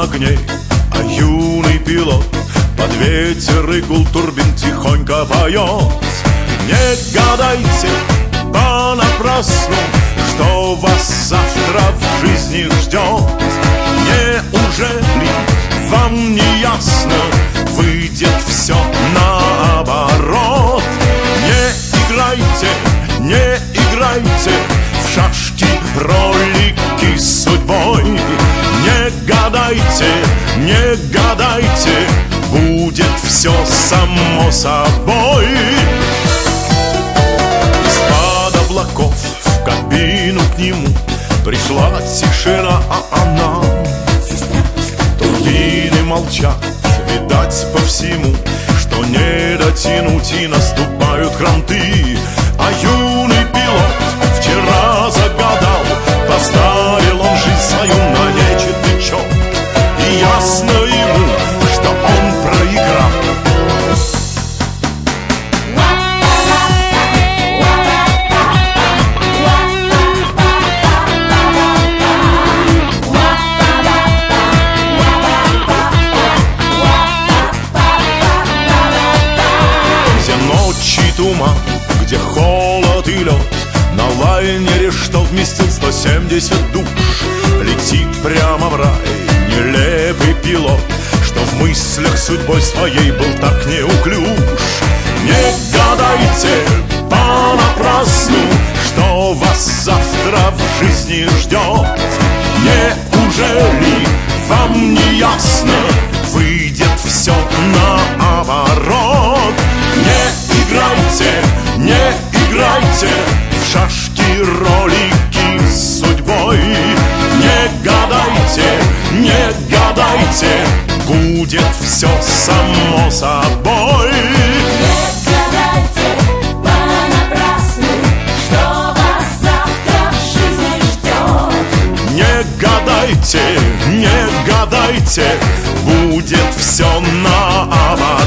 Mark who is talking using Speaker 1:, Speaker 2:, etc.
Speaker 1: огней, а юный пилот под ветер и гул турбин тихонько поет. Не гадайте понапрасну, что вас завтра в жизни ждет. Неужели вам не ясно, выйдет все наоборот? Не играйте в шашки, ролики с судьбой. Не гадайте, будет все само собой. Из-под облаков в кабину к нему пришла тишина, а она. Турбины молчат, видать по всему, что не дотянуть и наступают кранты. А юный пилот вчера загадал, поставил он жизнь свою на нечетный счет. И ясно ему, что он проиграл. Где ночь и туман, где холод и лед, на лайнере, что вместил 170 душ, летит прямо в рай нелепый пилот, что в мыслях судьбой своей был так неуклюж. Не гадайте понапрасну, что вас завтра в жизни ждет. Неужели вам не ясно, выйдет все наоборот? Не играйте в шашки, ролики с судьбой. Не гадайте, будет все само собой.
Speaker 2: Не гадайте понапрасну, что вас завтра в жизни ждет.
Speaker 1: Не гадайте, будет все наоборот.